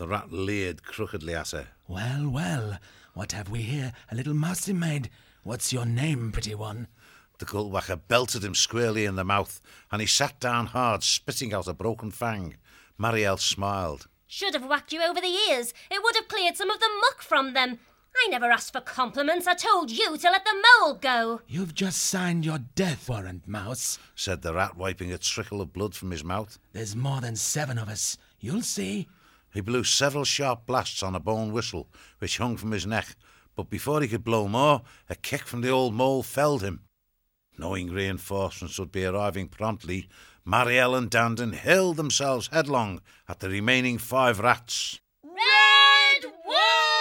The rat leered crookedly at her. Well, well, what have we here? A little mousey maid. What's your name, pretty one? The gullwhacker belted him squarely in the mouth, and he sat down hard, spitting out a broken fang. Marielle smiled. Should have whacked you over the ears. It would have cleared some of the muck from them. I never asked for compliments. I told you to let the mole go. You've just signed your death warrant, Mouse, said the rat, wiping a trickle of blood from his mouth. There's more than 7 of us. You'll see. He blew several sharp blasts on a bone whistle, which hung from his neck, but before he could blow more, a kick from the old mole felled him. Knowing reinforcements would be arriving promptly, Marielle and Dandin hurled themselves headlong at the remaining 5 rats. Red Wall!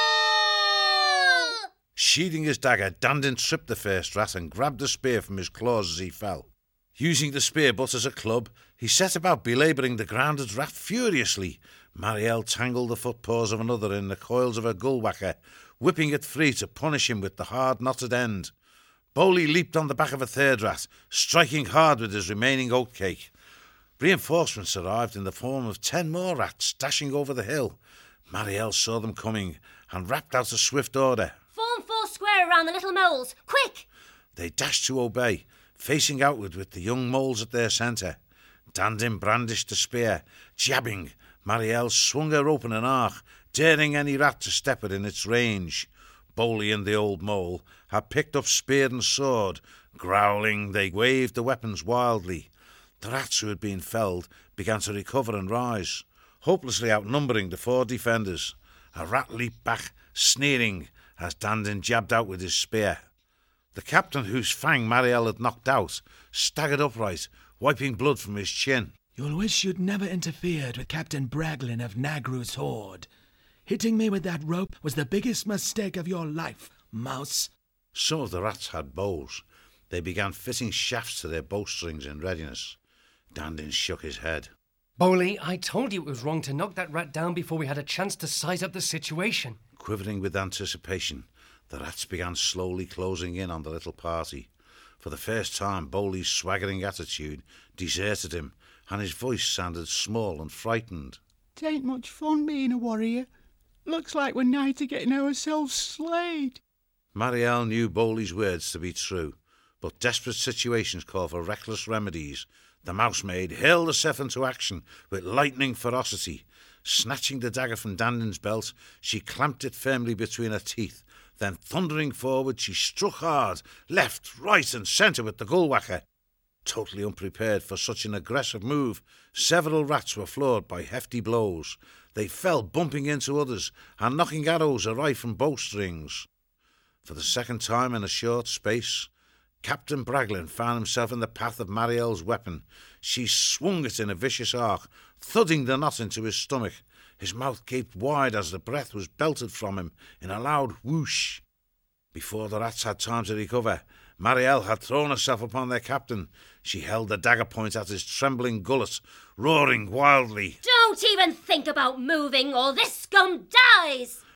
Sheathing his dagger, Dandin tripped the first rat and grabbed the spear from his claws as he fell. Using the spear butt as a club, he set about belabouring the grounded rat furiously. Marielle tangled the footpaws of another in the coils of her gullwhacker, whipping it free to punish him with the hard knotted end. Bowley leaped on the back of a third rat, striking hard with his remaining oatcake. Reinforcements arrived in the form of 10 more rats dashing over the hill. Marielle saw them coming and rapped out a swift order. Form 4 square around the little moles. Quick! They dashed to obey, facing outward with the young moles at their centre. Dandin brandished the spear. Jabbing, Marielle swung her open an arc, daring any rat to step within its range. Bowley and the old mole had picked up spear and sword. Growling, they waved the weapons wildly. The rats who had been felled began to recover and rise, hopelessly outnumbering the 4 defenders. A rat leaped back, sneering, as Dandin jabbed out with his spear. The captain, whose fang Marielle had knocked out, staggered upright, wiping blood from his chin. You'll wish you'd never interfered with Captain Braglin of Nagru's horde. Hitting me with that rope was the biggest mistake of your life, Mouse. Some of the rats had bows. They began fitting shafts to their bowstrings in readiness. Dandin shook his head. Bowley, I told you it was wrong to knock that rat down before we had a chance to size up the situation. Quivering with anticipation, the rats began slowly closing in on the little party. For the first time, Bowley's swaggering attitude deserted him, and his voice sounded small and frightened. "'Tain't much fun being a warrior. Looks like we're nigh to getting ourselves slayed." Marielle knew Bowley's words to be true, but desperate situations call for reckless remedies. The mousemaid hurled herself into action with lightning ferocity. Snatching the dagger from Dandin's belt, she clamped it firmly between her teeth. Then, thundering forward, she struck hard, left, right and centre with the gullwhacker. Totally unprepared for such an aggressive move, several rats were floored by hefty blows. They fell bumping into others and knocking arrows awry from bowstrings. For the second time in a short space, Captain Braglin found himself in the path of Marielle's weapon. She swung it in a vicious arc, thudding the knot into his stomach. His mouth gaped wide as the breath was belted from him in a loud whoosh. Before the rats had time to recover, Marielle had thrown herself upon their captain. She held the dagger point at his trembling gullet, roaring wildly. Don't even think about moving or this scum dies!